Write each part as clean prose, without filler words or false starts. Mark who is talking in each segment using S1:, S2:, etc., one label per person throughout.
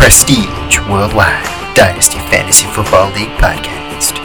S1: Prestige Worldwide Dynasty Fantasy Football League Podcast.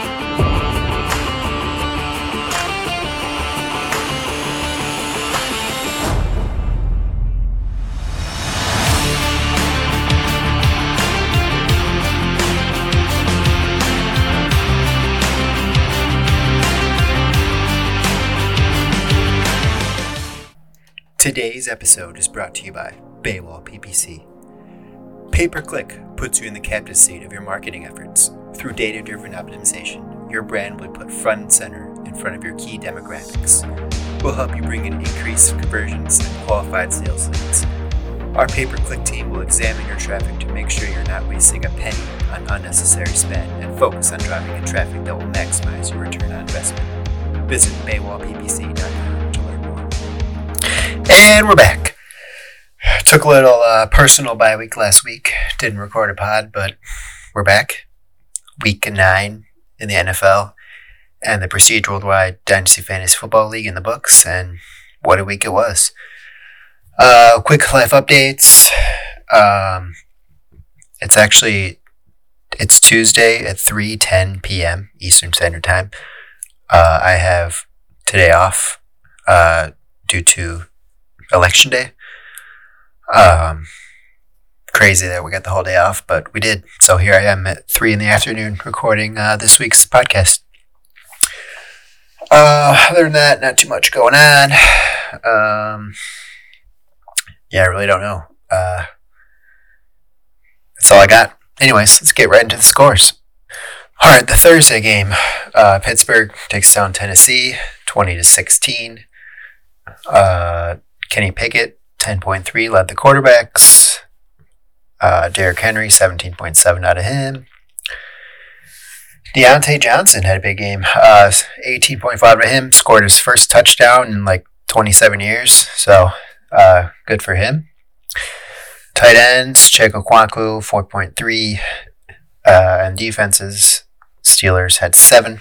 S1: Today's episode is brought to you by Baywall PPC. Pay-per-click puts you in the captain seat of your marketing efforts. Through data-driven optimization, your brand will be put front and center in front of your key demographics. We'll help you bring in increased conversions and qualified sales leads. Our pay-per-click team will examine your traffic to make sure you're not wasting a penny on unnecessary spend and focus on driving in traffic that will maximize your return on investment. Visit baywallppc.com to learn more. And we're back. Took a little personal bye week last week. Didn't record a pod, but we're back. Week 9 in the NFL and the Prestige Worldwide Dynasty Fantasy Football League in the books, and what a week it was. Quick life updates. It's Tuesday at 3:10 p.m. Eastern Standard Time. I have today off due to Election Day. Crazy that we got the whole day off, but we did. So here I am at 3 in the afternoon recording this week's podcast. Other than that, not too much going on. I really don't know. That's all I got. Anyways, let's get right into the scores. All right, the Thursday game. Pittsburgh takes down Tennessee 20-16. Kenny Pickett 10.3 led the quarterbacks. Derrick Henry 17.7 out of him. Deontay Johnson had a big game. 18.5 out of him. Scored his first touchdown in like 27 years. So good for him. Tight ends, Chego Kwaku 4.3. And defenses, Steelers had 7.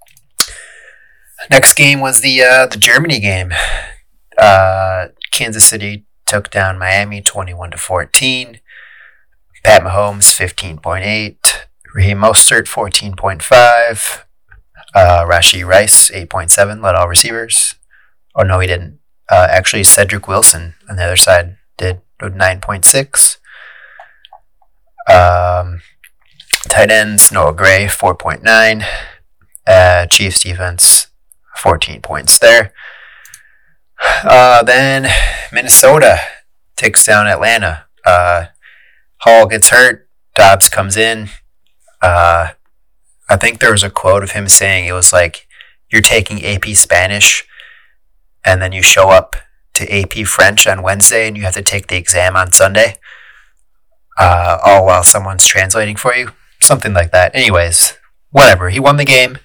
S1: Next game was the Germany game. Kansas City took down Miami 21-14. Pat Mahomes 15.8. Raheem Mostert 14.5. Rashee Rice 8.7 led all receivers. Oh no, he didn't. Actually, Cedric Wilson on the other side did 9.6. Tight ends, Noah Gray 4.9. Chiefs defense 14 points there. Then Minnesota takes down Atlanta. Hall gets hurt. Dobbs comes in. I think there was a quote of him saying it was like, you're taking AP Spanish and then you show up to AP French on Wednesday and you have to take the exam on Sunday, all while someone's translating for you. Something like that. Anyways, whatever. He won the game.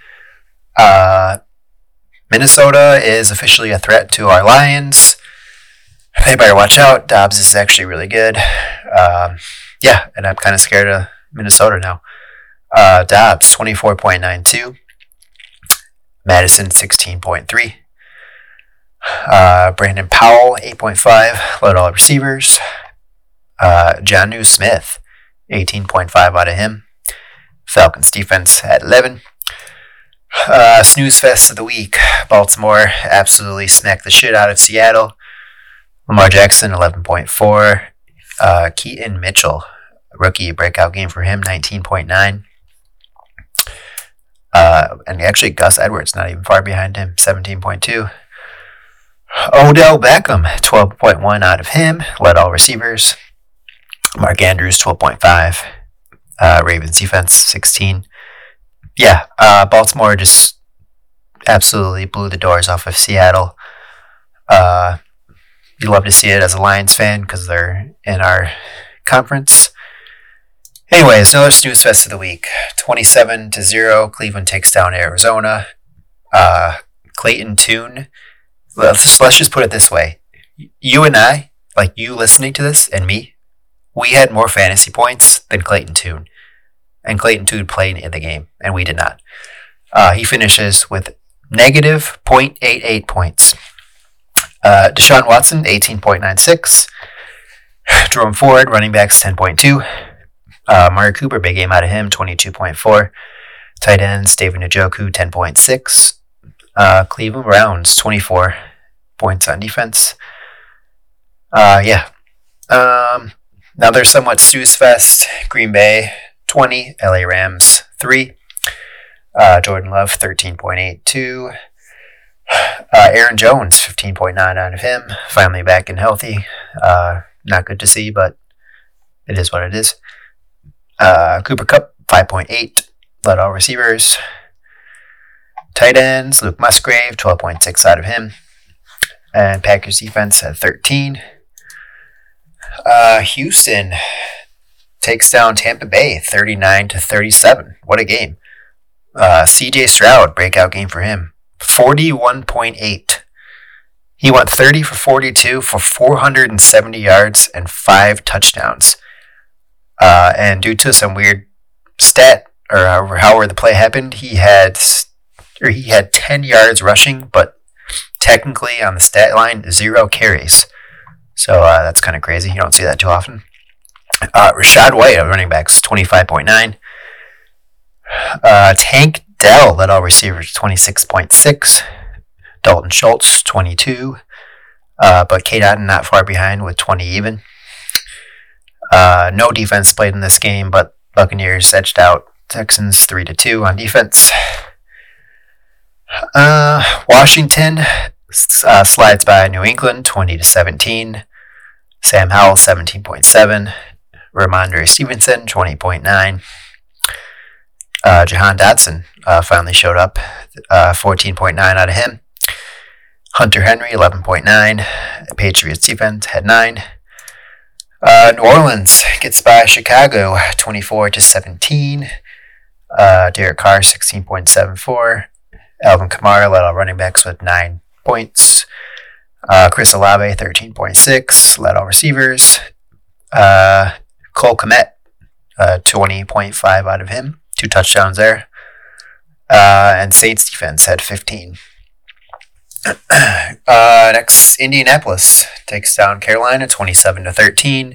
S1: Minnesota is officially a threat to our Lions. They better watch out. Dobbs is actually really good. And I'm kind of scared of Minnesota now. Dobbs, 24.92. Madison, 16.3. Brandon Powell, 8.5. Led all receivers. Jonnu Smith, 18.5 out of him. Falcons defense at 11. Snooze fest of the week. Baltimore absolutely smacked the shit out of Seattle. Lamar Jackson, 11.4. Keaton Mitchell, rookie breakout game for him, 19.9. And actually Gus Edwards, not even far behind him, 17.2. Odell Beckham, 12.1 out of him, led all receivers. Mark Andrews, 12.5. Ravens defense, 16. Baltimore just absolutely blew the doors off of Seattle. You love to see it as a Lions fan because they're in our conference. Anyways, another snooze fest of the week. 27-0, Cleveland takes down Arizona. Clayton Tune. Let's just put it this way. You and I, like you listening to this and me, we had more fantasy points than Clayton Tune. And Clayton Tune played in the game, and we did not. He finishes with negative 0.88 points. Deshaun Watson, 18.96. Jerome Ford, running backs, 10.2. Amari Cooper, big game out of him, 22.4. Tight ends, David Njoku, 10.6. Cleveland Browns, 24 points on defense. Another somewhat snooze fest. Green Bay, 20. LA Rams, 3. Jordan Love, 13.82. Aaron Jones, 15.9 out of him. Finally back and healthy. Not good to see, but it is what it is. Cooper Kupp, 5.8. Led all receivers. Tight ends, Luke Musgrave, 12.6 out of him. And Packers defense at 13. Houston takes down Tampa Bay, 39-37. What a game. CJ Stroud, breakout game for him. 41.8. He went 30 for 42 for 470 yards and 5 touchdowns. And due to some weird stat, or however the play happened, he had 10 yards rushing, but technically on the stat line, 0 carries. So that's kind of crazy. You don't see that too often. Rashad White, running backs, 25.9. Tank Dell led all receivers, 26.6. Dalton Schultz, 22. But Cade Otton not far behind with 20 even. No defense played in this game, but Buccaneers edged out Texans 3-2 on defense. Washington slides by New England 20-17. Sam Howell 17.7. Ramondre Stevenson 20.9. Jahan Dotson finally showed up, 14.9 out of him. Hunter Henry 11.9. Patriots defense had 9. New Orleans gets by Chicago 24-17. Derek Carr 16.74. Alvin Kamara led all running backs with 9 points. Chris Olave 13.6 led all receivers. Cole Kmet 20.5 out of him, 2 touchdowns there. And Saints defense had 15. Next, Indianapolis takes down Carolina 27-13.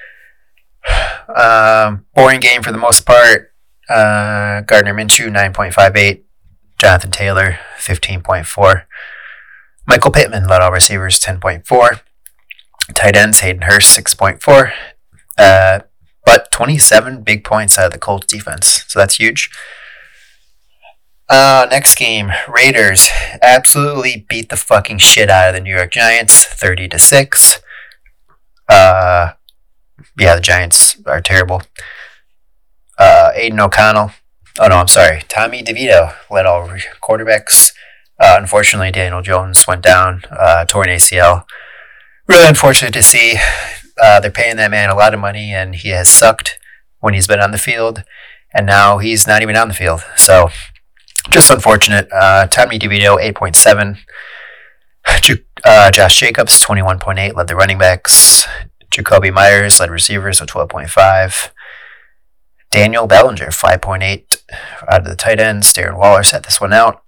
S1: Boring game for the most part. Gardner Minshew 9.58. Jonathan Taylor 15.4. Michael Pittman led all receivers 10.4. Tight ends Hayden Hurst 6.4. But 27 big points out of the Colts defense, so that's huge. Next game, Raiders absolutely beat the fucking shit out of the New York Giants, 30-6. The Giants are terrible. Aiden O'Connell. Oh no, I'm sorry. Tommy DeVito led all quarterbacks. Unfortunately, Daniel Jones went down, torn ACL. Really unfortunate to see. They're paying that man a lot of money, and he has sucked when he's been on the field, and now he's not even on the field. So, just unfortunate. Tommy DeVito, 8.7. Josh Jacobs, 21.8, led the running backs. Jacoby Myers led receivers with 12.5. Daniel Bellinger, 5.8 out of the tight ends. Darren Waller set this one out.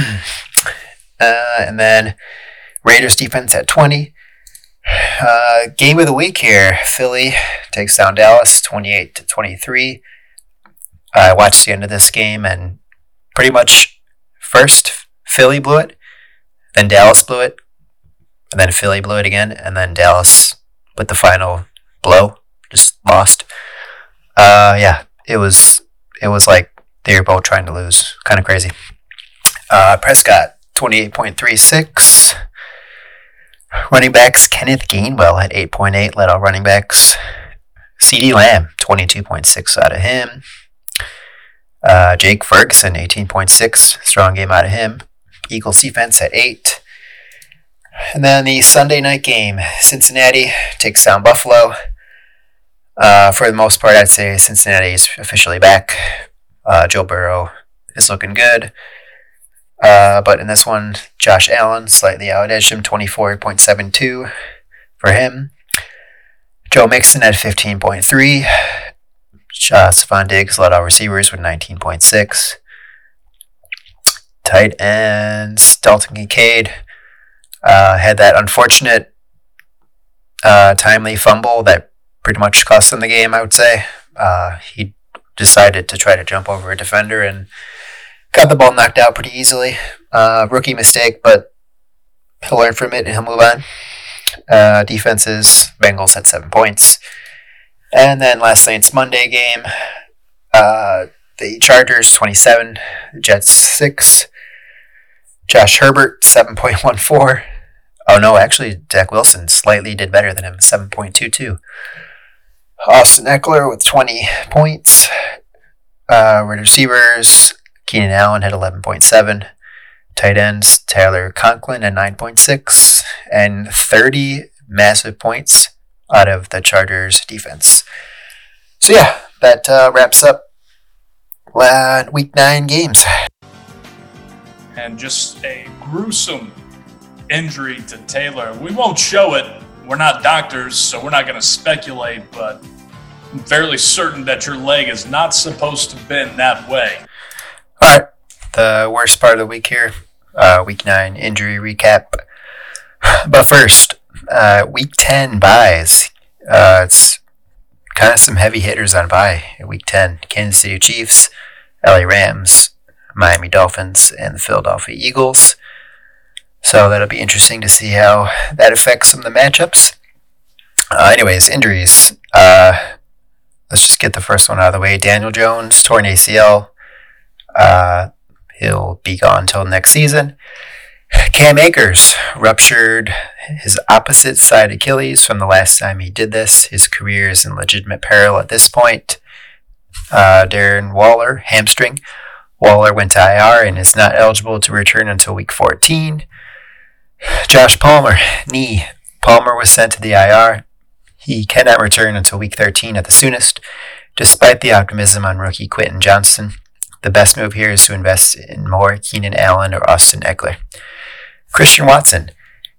S1: And then Raiders defense at 20. Game of the week here. Philly takes down Dallas 28-23. I watched the end of this game, and pretty much first Philly blew it, then Dallas blew it, and then Philly blew it again, and then Dallas with the final blow just lost. It was like they were both trying to lose. Kind of crazy. Prescott 28.36. Running backs, Kenneth Gainwell at 8.8, led all running backs. CeeDee Lamb, 22.6 out of him. Jake Ferguson, 18.6, strong game out of him. Eagles defense at 8. And then the Sunday night game, Cincinnati takes down Buffalo. For the most part, I'd say Cincinnati is officially back. Joe Burrow is looking good. But in this one, Josh Allen slightly out-edged him, 24.72 for him. Joe Mixon at 15.3. Stephon Diggs led all receivers with 19.6. Tight ends, Dalton Kincaid had that unfortunate timely fumble that pretty much cost them the game, I would say. He decided to try to jump over a defender and got the ball knocked out pretty easily. Rookie mistake, but he'll learn from it and he'll move on. Defenses, Bengals had 7 points. And then last night's Monday game, the Chargers 27, the Jets 6. Josh Herbert 7.14. Oh no, actually Zach Wilson slightly did better than him, 7.22. Austin Eckler with 20 points. Wide receivers, Keenan Allen had 11.7. Tight ends, Tyler Conklin at 9.6. And 30 massive points out of the Chargers defense. So yeah, that wraps up Week 9 games.
S2: And just a gruesome injury to Taylor. We won't show it. We're not doctors, so we're not going to speculate, but I'm fairly certain that your leg is not supposed to bend that way.
S1: All right, the worst part of the week here, Week 9 injury recap. But first, Week 10 buys. It's kind of some heavy hitters on bye in Week 10. Kansas City Chiefs, LA Rams, Miami Dolphins, and the Philadelphia Eagles. So that'll be interesting to see how that affects some of the matchups. Anyways, injuries. Let's just get the first one out of the way. Daniel Jones, torn ACL. He'll be gone until next season. Cam Akers ruptured his opposite side Achilles from the last time he did this. His career is in legitimate peril at this point. Darren Waller, hamstring. Waller went to IR and is not eligible to return until Week 14. Josh Palmer, knee. Palmer was sent to the IR. He cannot return until Week 13 at the soonest, despite the optimism on rookie Quentin Johnston. The best move here is to invest in more Keenan Allen or Austin Eckler. Christian Watson,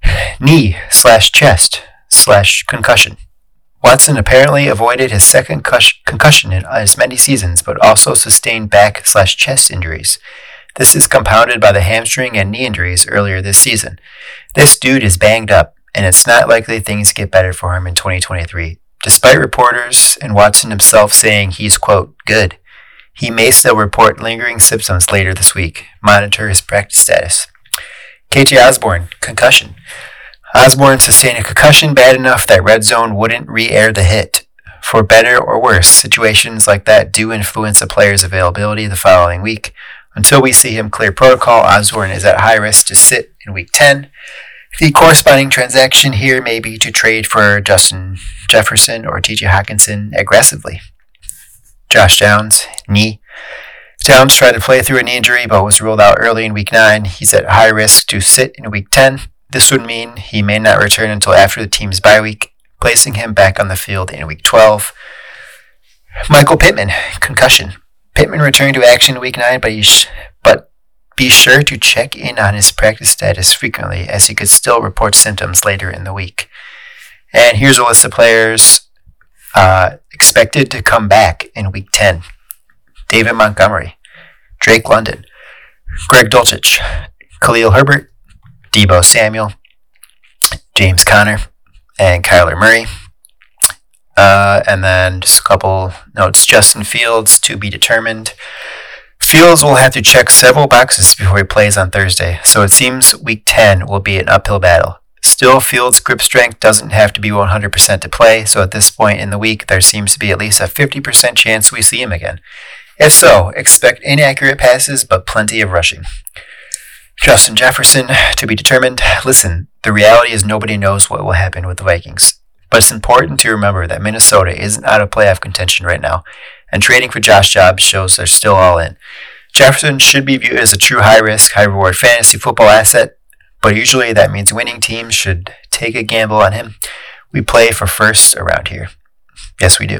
S1: knee/chest/concussion. Watson apparently avoided his second concussion in as many seasons, but also sustained back/chest injuries. This is compounded by the hamstring and knee injuries earlier this season. This dude is banged up, and it's not likely things get better for him in 2023. Despite reporters and Watson himself saying he's, quote, good, he may still report lingering symptoms later this week. Monitor his practice status. KJ Osborne, concussion. Osborne sustained a concussion bad enough that Red Zone wouldn't re-air the hit. For better or worse, situations like that do influence a player's availability the following week. Until we see him clear protocol, Osborne is at high risk to sit in Week 10. The corresponding transaction here may be to trade for Justin Jefferson or T.J. Hockenson aggressively. Josh Downs, knee. Downs tried to play through a knee injury but was ruled out early in Week 9. He's at high risk to sit in Week 10. This would mean he may not return until after the team's bye week, placing him back on the field in Week 12. Michael Pittman, concussion. Pittman returned to action in Week 9, but be sure to check in on his practice status frequently, as he could still report symptoms later in the week. And here's a list of players expected to come back in Week 10. David Montgomery, Drake London, Greg Dulcich, Khalil Herbert, Deebo Samuel, James Conner, and Kyler Murray. And then just a couple notes. Justin Fields, to be determined. Fields will have to check several boxes before he plays on Thursday, so it seems Week 10 will be an uphill battle. Still, Fields' grip strength doesn't have to be 100% to play, so at this point in the week, there seems to be at least a 50% chance we see him again. If so, expect inaccurate passes, but plenty of rushing. Justin Jefferson, to be determined. Listen, the reality is nobody knows what will happen with the Vikings. But it's important to remember that Minnesota isn't out of playoff contention right now, and trading for Josh Jacobs shows they're still all in. Jefferson should be viewed as a true high-risk, high-reward fantasy football asset, but usually that means winning teams should take a gamble on him. We play for first around here. Yes, we do.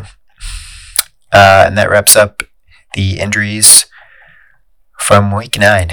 S1: And that wraps up the injuries from Week 9.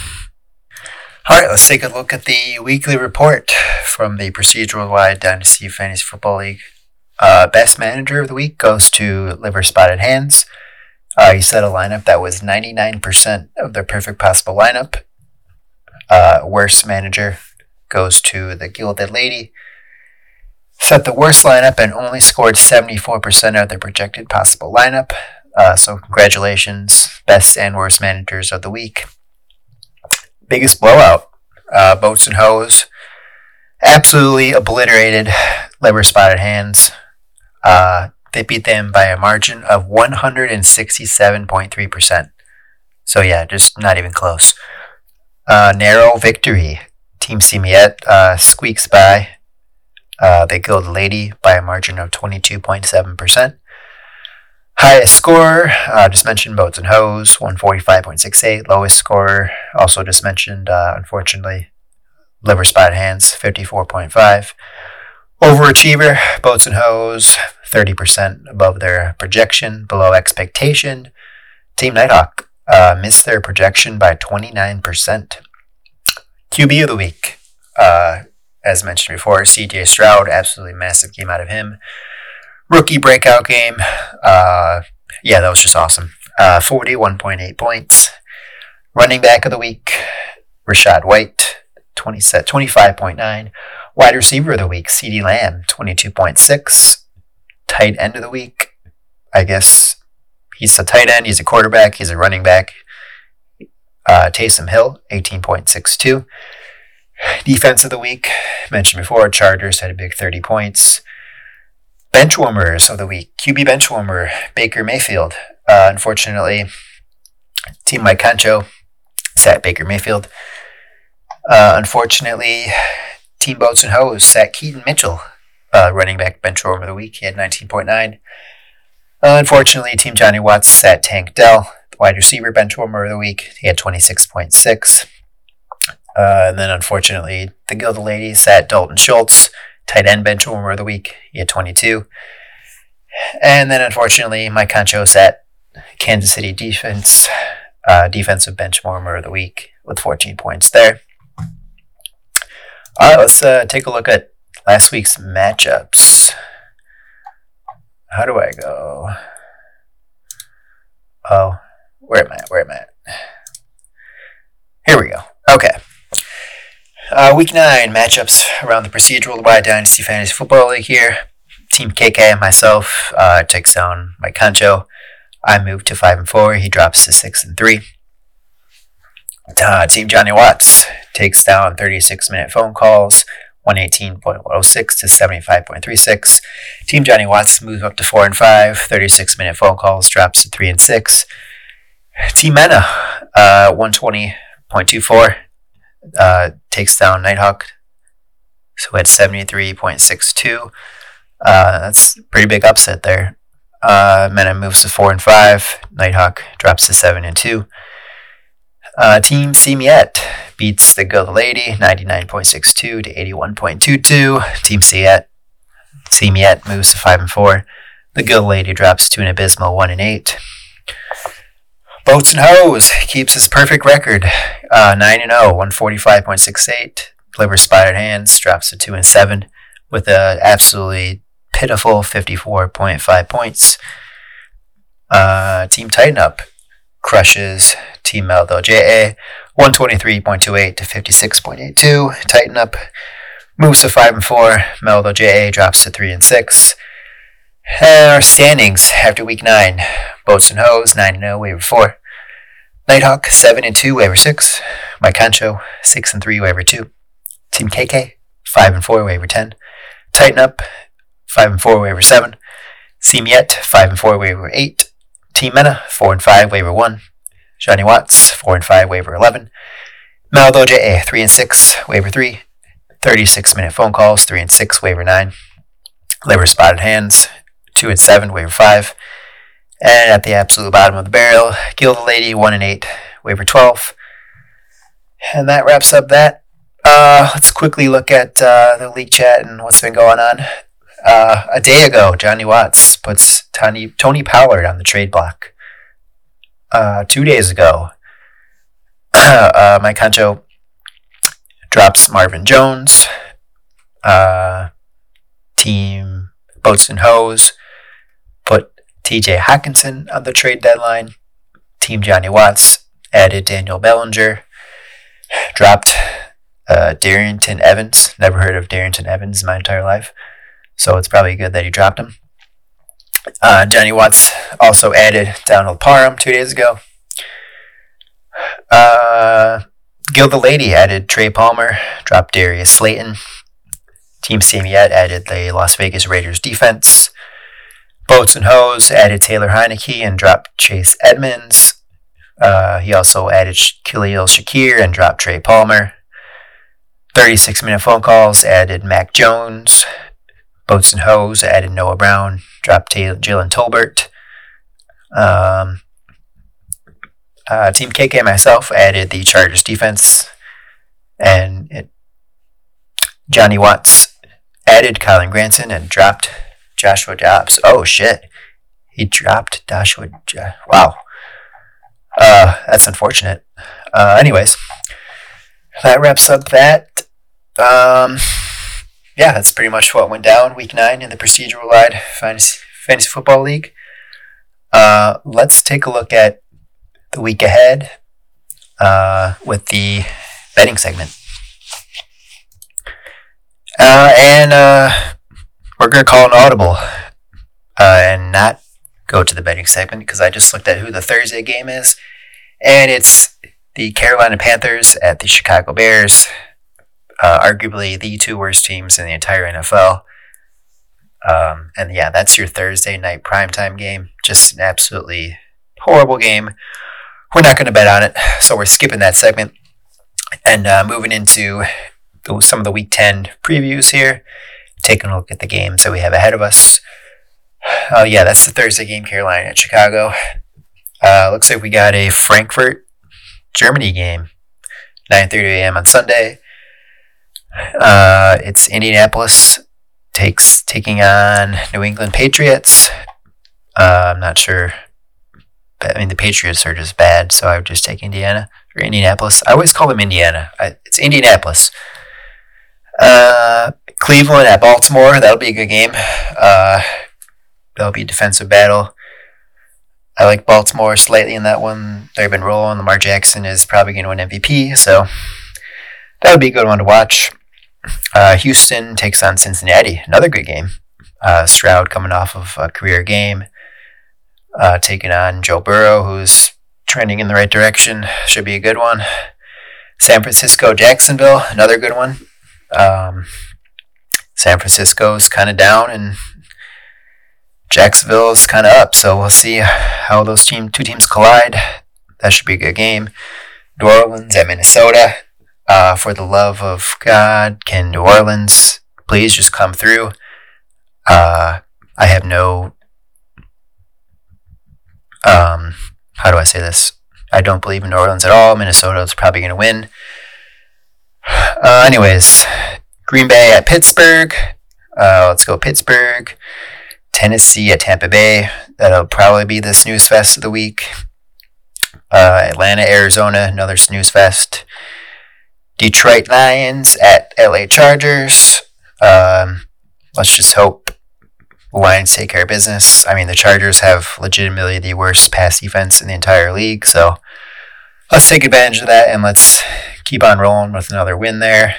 S1: All right, let's take a look at the weekly report from the Procedural Wide Dynasty Fantasy Football League. Best manager of the week goes to Liver Spotted Hands. He set a lineup that was 99% of their perfect possible lineup. Worst manager goes to the Gilded Lady. set the worst lineup and only scored 74% of their projected possible lineup. So congratulations, best and worst managers of the week. Biggest blowout, Boats and Hose absolutely obliterated Liver Spotted Hands. They beat them by a margin of 167.3%. So yeah, just not even close. Narrow victory. Team Simiet squeaks by. They killed Lady by a margin of 22.7%. Highest scorer, just mentioned Boats and Hose, 145.68. Lowest scorer, also just mentioned, unfortunately, Liver Spotted Hands, 54.5. Overachiever, Boats and Hose, 30% above their projection, below expectation. Team Nighthawk missed their projection by 29%. QB of the week, as mentioned before, CJ Stroud, absolutely massive game out of him. Rookie breakout game, that was just awesome. 41.8 points. Running back of the week, Rashad White, 25.9. Wide receiver of the week, CeeDee Lamb, 22.6. Tight end of the week, I guess he's a tight end, he's a quarterback, he's a running back. Taysom Hill, 18.62. Defense of the week, mentioned before, Chargers had a big 30 points. Benchwarmers of the week, QB benchwarmer, Baker Mayfield. Unfortunately, Team Mike Concho sat Baker Mayfield. Unfortunately, Team Boats and Hose sat Keaton Mitchell, running back benchwarmer of the week. He had 19.9. Unfortunately, Team Johnny Watts sat Tank Dell, wide receiver benchwarmer of the week. He had 26.6. And then, unfortunately, the Gilded Ladies sat Dalton Schultz, tight end benchwarmer of the week. He had 22. And then, unfortunately, Mike Concho sat Kansas City defense, defensive benchwarmer of the week with 14 points there. All right, let's take a look at last week's matchups. How do I go? Oh, where am I? Here we go. Okay. Week 9 matchups around the procedural Wide Dynasty Fantasy Football League here. Team KK and myself takes down Mike Concho. I move to 5-4. He drops to 6-3. Team Johnny Watts takes down 36-minute phone calls, 118.106 to 75.36. Team Johnny Watts moves up to 4-5. 36-minute phone calls drops to 3-6. Team Mena, 120.24. Takes down Nighthawk, so at 73.62. That's a pretty big upset there. Mena moves to 4-5. Nighthawk drops to 7-2. Team Simiet beats the Gilded Lady 99.62 to 81.22. Team Simiet moves to 5-4. The Gilded Lady drops to an abysmal 1-8. Boats and Hose keeps his perfect record, 9-0, 145.68. Liver Spotted Hands drops to 2-7 with an absolutely pitiful 54.5 points. Team Tighten Up crushes Team Meldo JA, 123.28 to 56.82. Tighten Up moves to 5-4. Meldo JA drops to 3-6. Our standings after week 9. Boats and Hose, 9-0, waiver 4. Nighthawk, 7-2, waiver 6. Mike Concho, 6-3, waiver 2. Team KK, 5-4, waiver 10. Tighten Up, 5-4, waiver 7. Simiet, 5-4, waiver 8. Team Mena, 4-5, waiver 1. Johnny Watts, 4-5, waiver 11. Maldo JA, 3-6, waiver 3. 36-minute phone calls, 3-6, waiver 9. Liver Spotted Hands, 2-7, waiver 5. And at the absolute bottom of the barrel, Gilded Lady, 1-8, waiver 12. And that wraps up that. Let's quickly look at the league chat and what's been going on. A day ago, Johnny Watts puts Tony Pollard on the trade block. 2 days ago, Mike Concho drops Marvin Jones. Team Boats and Hose put TJ Hawkinson on the trade deadline. Team Johnny Watts added Daniel Bellinger. Dropped Darrington Evans. Never heard of Darrington Evans in my entire life. so it's probably good that he dropped him. Johnny Watts also added Donald Parham 2 days ago. Gil the Lady added Trey Palmer, dropped Darius Slayton. Team Samiette added the Las Vegas Raiders defense. Boats and Hose added Taylor Heineke and dropped Chase Edmonds. He also added Khalil Shakir and dropped Trey Palmer. 36-minute phone calls added Mac Jones. Boats and Hose added Noah Brown, dropped Jalen Tolbert. Team KK and myself added the Chargers defense. And Johnny Watts added Colin Granson and dropped Joshua Dobbs. Oh, shit. He dropped Joshua. Wow. That's unfortunate. Anyways, that wraps up that. Yeah, that's pretty much what went down week 9 in the Procedural Live Fantasy Football League. Let's take a look at the week ahead with the betting segment. And we're going to call an audible and not go to the betting segment because I just looked at who the Thursday game is. And it's the Carolina Panthers at the Chicago Bears. Arguably the 2 worst teams in the entire NFL. And yeah, that's your Thursday night primetime game. Just an absolutely horrible game. We're not going to bet on it, so we're skipping that segment. And moving into some of the Week 10 previews here. Taking a look at the games that we have ahead of us. Yeah, that's the Thursday game, Carolina at Chicago. Looks like we got a Frankfurt, Germany game. 9:30 a.m. on Sunday. It's Indianapolis taking on New England Patriots. I'm not sure. I mean, the Patriots are just bad, so I would just take Indianapolis. I always call them Indiana. It's Indianapolis. Cleveland at Baltimore. That'll be a good game. That'll be a defensive battle. I like Baltimore slightly in that one. They've been rolling. Lamar Jackson is probably going to win MVP, so that would be a good one to watch. Houston takes on Cincinnati. Another good game. Stroud coming off of a career game. Taking on Joe Burrow, who's trending in the right direction. Should be a good one. San Francisco, Jacksonville. Another good one. San Francisco's kind of down and Jacksonville's kind of up. So we'll see how those two teams collide. That should be a good game. New Orleans at Minnesota. For the love of God, can New Orleans please just come through? I have no... how do I say this? I don't believe in New Orleans at all. Minnesota is probably going to win. Anyways, Green Bay at Pittsburgh. Let's go Pittsburgh. Tennessee at Tampa Bay. That'll probably be the snooze fest of the week. Atlanta, Arizona, another snooze fest. Detroit Lions at LA Chargers. Let's just hope the Lions take care of business. I mean, the Chargers have legitimately the worst pass defense in the entire league, so let's take advantage of that and let's keep on rolling with another win there.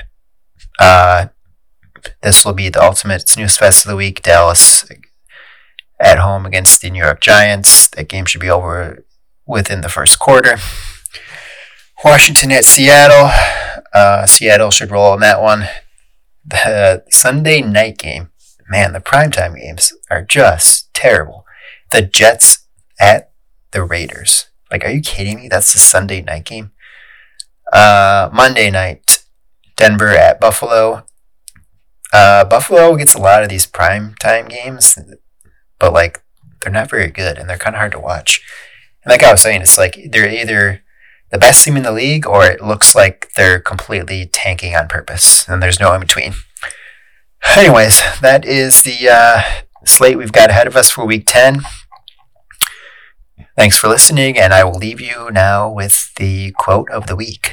S1: This will be the ultimate snooze fest of the week. Dallas at home against the New York Giants. That game should be over within the first quarter. Washington at Seattle. Seattle should roll on that one. The Sunday night game. Man, the primetime games are just terrible. The Jets at the Raiders. Like, are you kidding me? That's the Sunday night game. Monday night, Denver at Buffalo. Buffalo gets a lot of these primetime games, but, like, they're not very good, and they're kind of hard to watch. And like I was saying, it's like they're either the best team in the league, or it looks like they're completely tanking on purpose, and there's no in between. Anyways, that is the slate we've got ahead of us for Week 10. Thanks for listening, and I will leave you now with the quote of the week.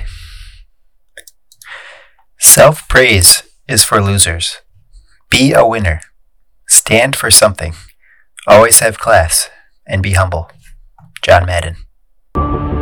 S1: Self-praise is for losers. Be a winner. Stand for something. Always have class, and be humble. John Madden.